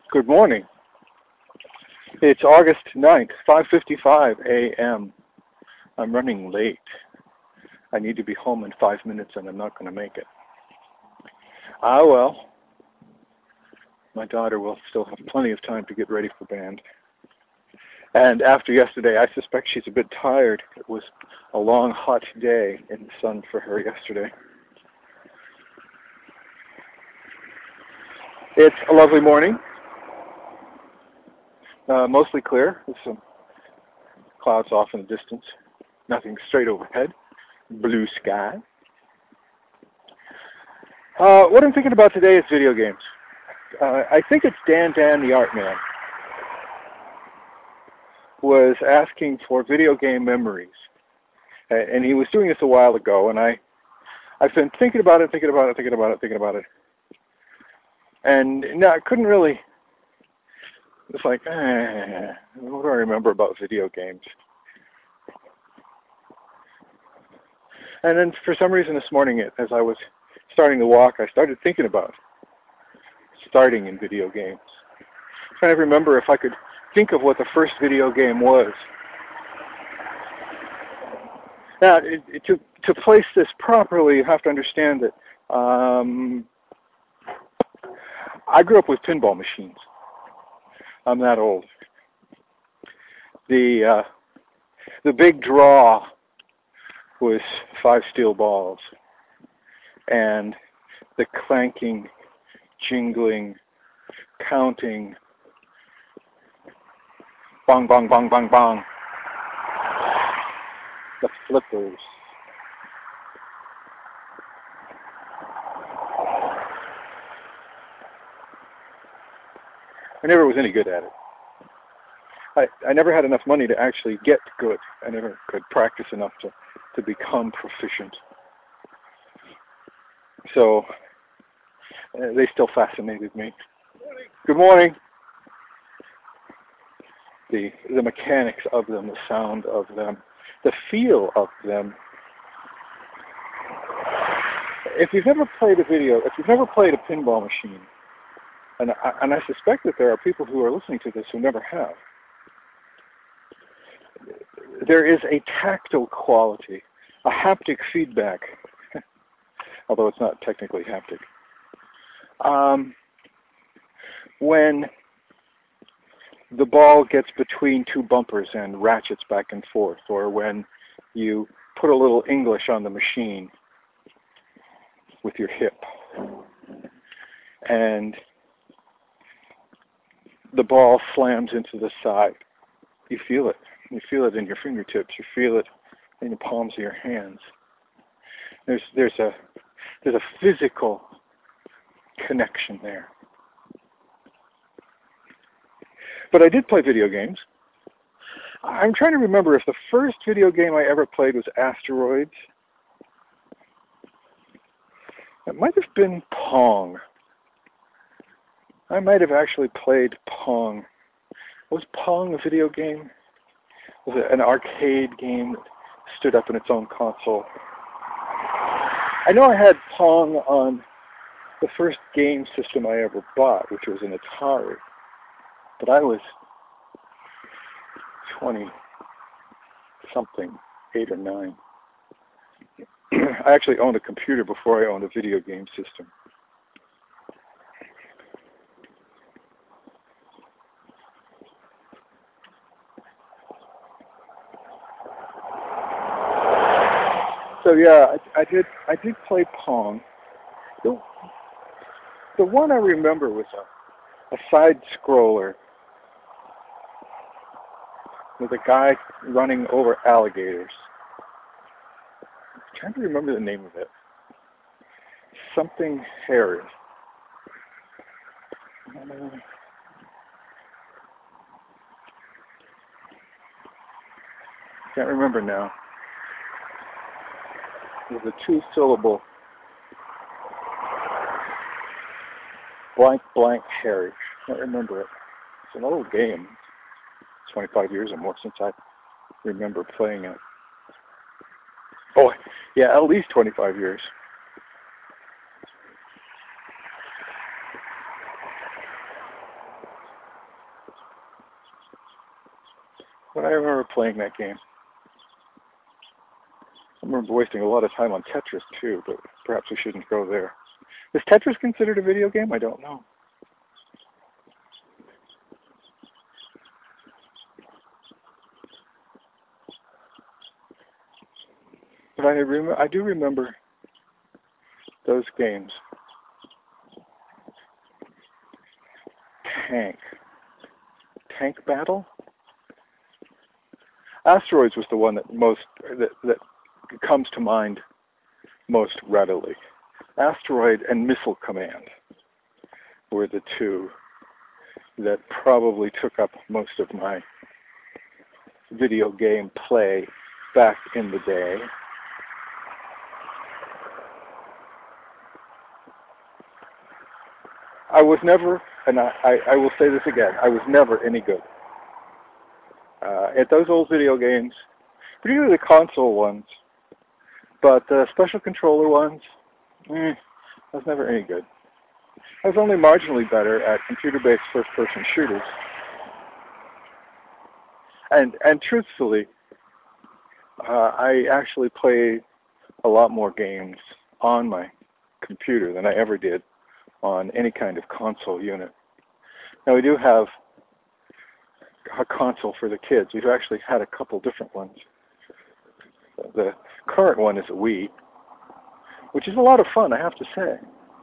Good morning. It's August 9th, 5:55 a.m. I'm running late. I need to be home in 5 minutes and I'm not going to make it. Ah, well. My daughter will still have plenty of time to get ready for band. And after yesterday, I suspect she's a bit tired. It was a long, hot day in the sun for her yesterday. It's a lovely morning. Mostly clear, with some clouds off in the distance. Nothing straight overhead. Blue sky. What I'm thinking about today is video games. I think it's Dan the Art Man was asking for video game memories. And he was doing this a while ago, and I've been thinking about it. And no, I couldn't really. It's like, what do I remember about video games? And then for some reason this morning, as I was starting to walk, I started thinking about starting in video games. Trying to remember if I could think of what the first video game was. Now, to place this properly, you have to understand that I grew up with pinball machines. I'm that old. The big draw was 5 steel balls, and the clanking, jingling, counting, bong, bong, bong, bong, bong, the flippers. I never was any good at it. I never had enough money to actually get good. I never could practice enough to become proficient. So they still fascinated me. Good morning. The mechanics of them, the sound of them, the feel of them. If you've never played if you've never played a pinball machine, and I suspect that there are people who are listening to this who never have, there is a tactile quality, a haptic feedback, although it's not technically haptic. When the ball gets between two bumpers and ratchets back and forth, or when you put a little English on the machine with your hip, and the ball slams into the side, you feel it. You feel it in your fingertips. You feel it in the palms of your hands. There's a physical connection there. But I did play video games. I'm trying to remember if the first video game I ever played was Asteroids. It might have been Pong. I might have actually played Pong. Was Pong a video game? Was it an arcade game that stood up in its own console? I know I had Pong on the first game system I ever bought, which was an Atari. But I was 20-something, 8 or 9. I actually owned a computer before I owned a video game system. So yeah, I did play Pong. The one I remember was a side scroller with a guy running over alligators. I'm trying to remember the name of it. Something hairy. Can't remember now. It was a 2-syllable blank Harry. I can't remember it. It's an old game. 25 years or more since I remember playing it. Oh, yeah, at least 25 years. But I remember playing that game. I remember wasting a lot of time on Tetris too, but perhaps we shouldn't go there. Is Tetris considered a video game? I don't know. But I do remember those games. Tank Battle? Asteroids was the one that comes to mind most readily. Asteroid and Missile Command were the two that probably took up most of my video game play back in the day. I was never, and I will say this again, I was never any good at those old video games, particularly the console ones, but the special controller ones, I was never any good. I was only marginally better at computer-based first-person shooters. And truthfully, I actually play a lot more games on my computer than I ever did on any kind of console unit. Now we do have a console for the kids. We've actually had a couple different ones. The current one is a Wii, which is a lot of fun, I have to say.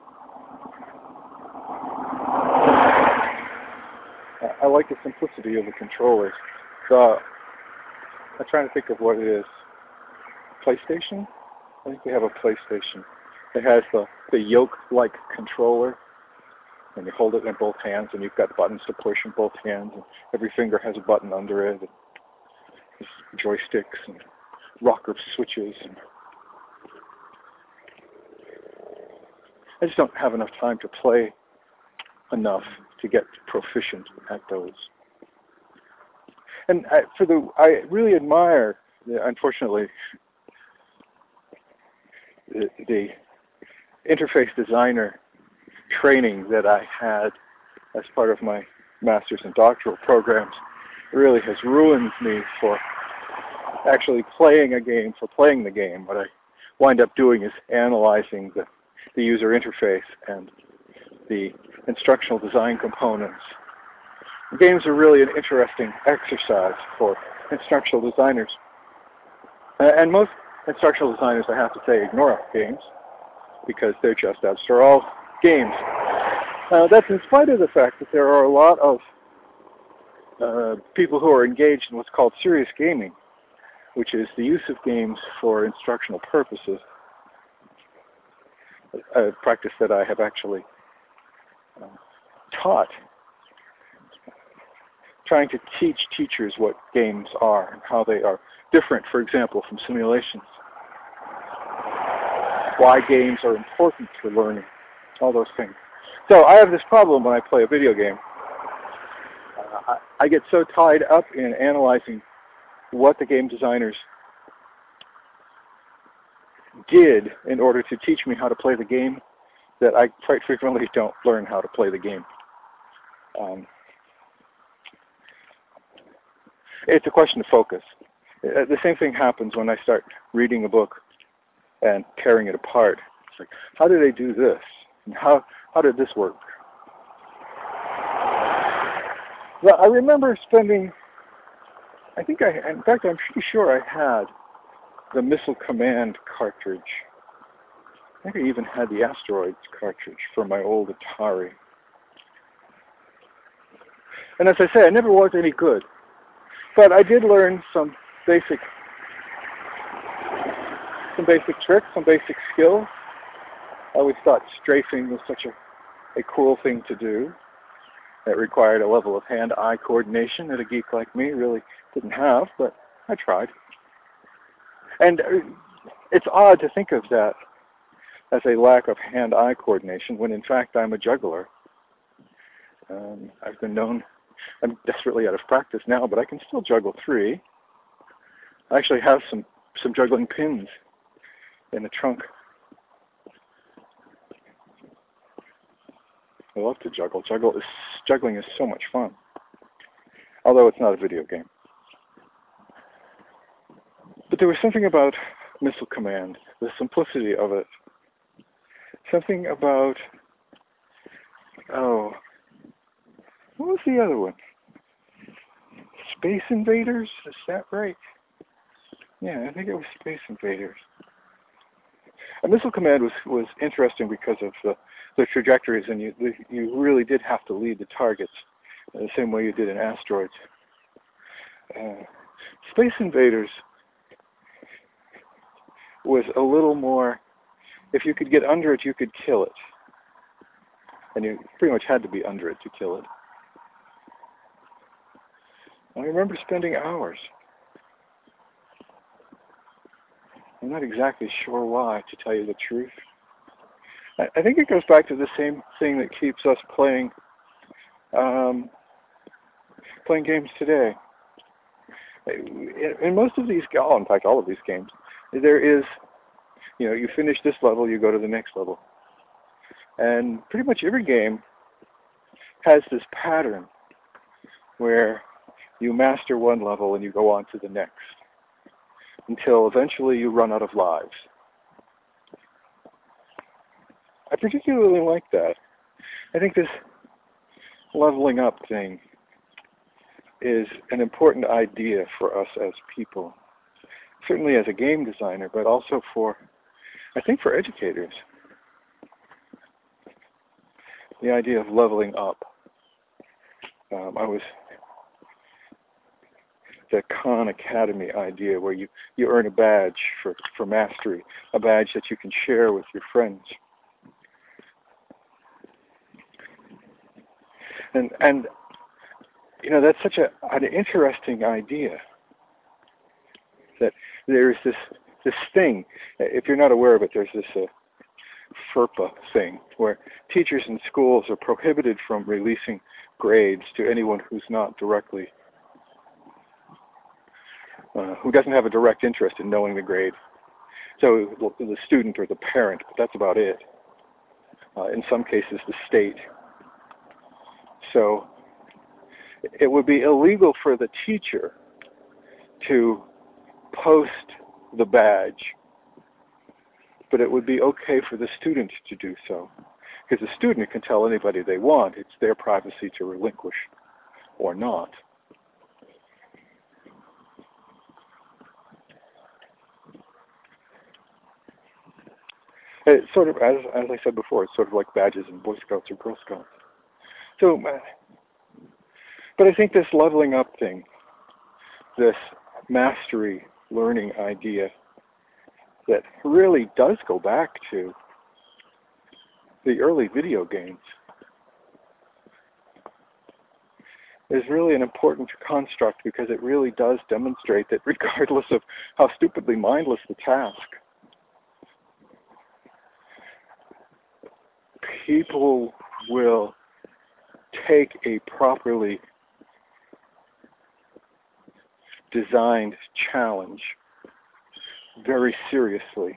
I like the simplicity of the controllers. So, I'm trying to think of what it is. PlayStation? I think we have a PlayStation. It has the yoke-like controller, and you hold it in both hands, and you've got buttons to push in both hands, and every finger has a button under it. There's joysticks and rocker switches. And I just don't have enough time to play enough to get proficient at those. And I really admire, unfortunately, the interface designer training that I had as part of my master's and doctoral programs. It really has ruined me for actually playing a game for playing the game. What I wind up doing is analyzing the user interface and the instructional design components. Games are really an interesting exercise for instructional designers. And most instructional designers, I have to say, ignore games because they're just, after all, games. That's in spite of the fact that there are a lot of people who are engaged in what's called serious gaming, which is the use of games for instructional purposes, a practice that I have actually taught, trying to teach teachers what games are and how they are different, for example, from simulations, why games are important for learning, all those things. So I have this problem when I play a video game. I get so tied up in analyzing what the game designers did in order to teach me how to play the game that I quite frequently don't learn how to play the game. It's a question of focus. The same thing happens when I start reading a book and tearing it apart. It's like, how did they do this? And how did this work? Well, I remember spending, in fact, I'm pretty sure I had the Missile Command cartridge. I think I even had the Asteroids cartridge for my old Atari. And as I say, I never was any good. But I did learn some basic tricks, some basic skills. I always thought strafing was such a cool thing to do. It required a level of hand-eye coordination that a geek like me really didn't have, but I tried. And it's odd to think of that as a lack of hand-eye coordination when in fact I'm a juggler. I've been known, I'm desperately out of practice now, but I can still juggle 3. I actually have some juggling pins in the trunk. I love to juggle. Juggling is so much fun, although it's not a video game. there was something about Missile Command, the simplicity of it. Something about, oh, what was the other one? Space Invaders? Is that right? Yeah, I think it was Space Invaders. And Missile Command was interesting because of the trajectories, and you really did have to lead the targets in the same way you did in Asteroids. Space Invaders was a little more, if you could get under it, you could kill it. And you pretty much had to be under it to kill it. I remember spending hours. I'm not exactly sure why, to tell you the truth. I think it goes back to the same thing that keeps us playing games today. In most of these, in fact, all of these games, there is, you finish this level, you go to the next level. And pretty much every game has this pattern where you master one level and you go on to the next until eventually you run out of lives. I particularly like that. I think this leveling up thing is an important idea for us as people, certainly as a game designer, but also for educators. The idea of leveling up. The Khan Academy idea where you earn a badge for mastery, a badge that you can share with your friends. And that's such an interesting idea, that there's this thing. If you're not aware of it, there's this FERPA thing where teachers in schools are prohibited from releasing grades to anyone who's not directly, who doesn't have a direct interest in knowing the grade. So the student or the parent, but that's about it. In some cases, the state. So it would be illegal for the teacher to post the badge, but it would be okay for the student to do so, because the student can tell anybody they want. It's their privacy to relinquish or not. It's sort of, as I said before, it's sort of like badges in Boy Scouts or Girl Scouts. So, but I think this leveling up thing, this mastery learning idea that really does go back to the early video games is really an important construct, because it really does demonstrate that regardless of how stupidly mindless the task, people will take a properly designed challenge very seriously.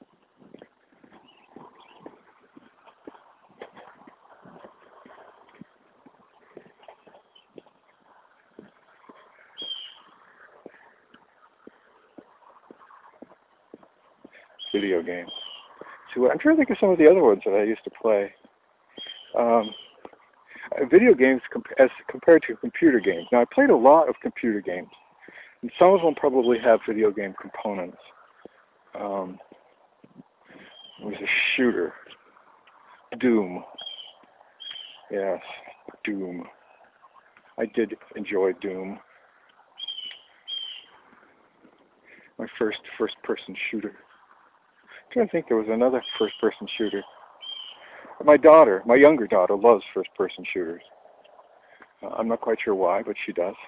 Video games. So I'm trying to think of some of the other ones that I used to play. Video games as compared to computer games. Now, I played a lot of computer games, and some of them probably have video game components. It was a shooter. Doom. Yes, Doom. I did enjoy Doom. My first-person shooter. I'm trying to think, there was another first-person shooter. My younger daughter, loves first-person shooters. I'm not quite sure why, but she does.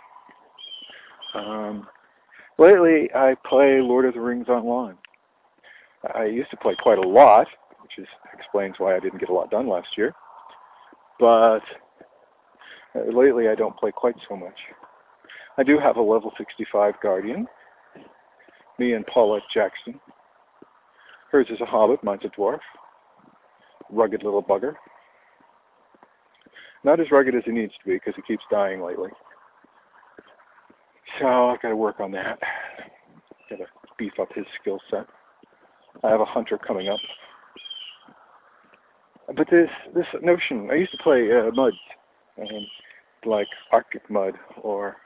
Lately, I play Lord of the Rings Online. I used to play quite a lot, which explains why I didn't get a lot done last year. But lately, I don't play quite so much. I do have a level 65 Guardian, me and Paulette Jackson. Hers is a hobbit, mine's a dwarf. Rugged little bugger. Not as rugged as he needs to be, because he keeps dying lately. So I've got to work on that. Got to beef up his skill set. I have a hunter coming up. But this notion, I used to play MUD, like Arctic Mud or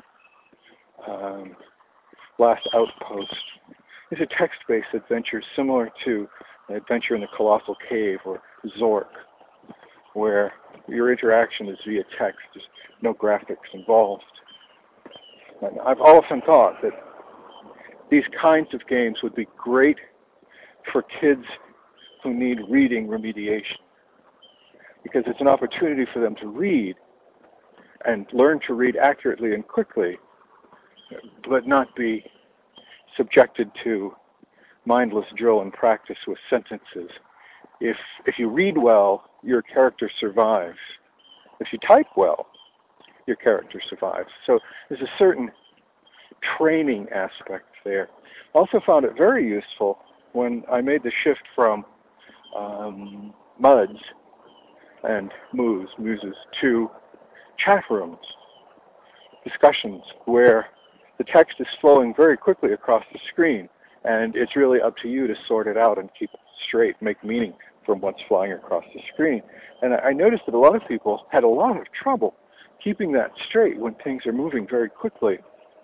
Last Outpost. It's a text-based adventure similar to an adventure in the Colossal Cave or Zork, where your interaction is via text. There's no graphics involved. And I've often thought that these kinds of games would be great for kids who need reading remediation, because it's an opportunity for them to read and learn to read accurately and quickly, but not be subjected to mindless drill and practice with sentences. If you read well, your character survives. If you type well, your character survives. So there's a certain training aspect there. I also found it very useful when I made the shift from MUDs and muses to chat rooms, discussions where the text is flowing very quickly across the screen, and it's really up to you to sort it out and keep it straight, make meaning from what's flying across the screen. And I noticed that a lot of people had a lot of trouble keeping that straight when things are moving very quickly.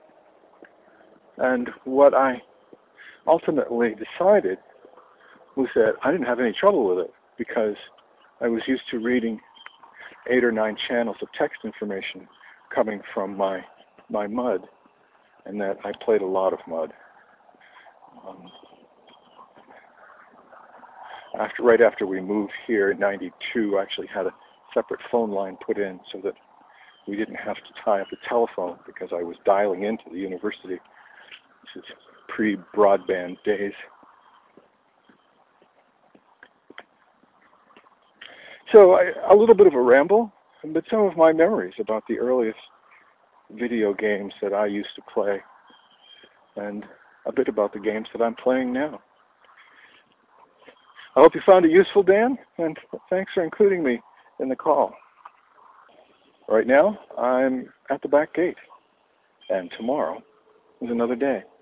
And what I ultimately decided was that I didn't have any trouble with it, because I was used to reading 8 or 9 channels of text information coming from my MUD, and that I played a lot of MUD. Right after we moved here in '92, I actually had a separate phone line put in so that we didn't have to tie up the telephone, because I was dialing into the university. This is pre-broadband days. So a little bit of a ramble, but some of my memories about the earliest video games that I used to play, and a bit about the games that I'm playing now. I hope you found it useful, Dan, and thanks for including me in the call. Right now, I'm at the back gate, and tomorrow is another day.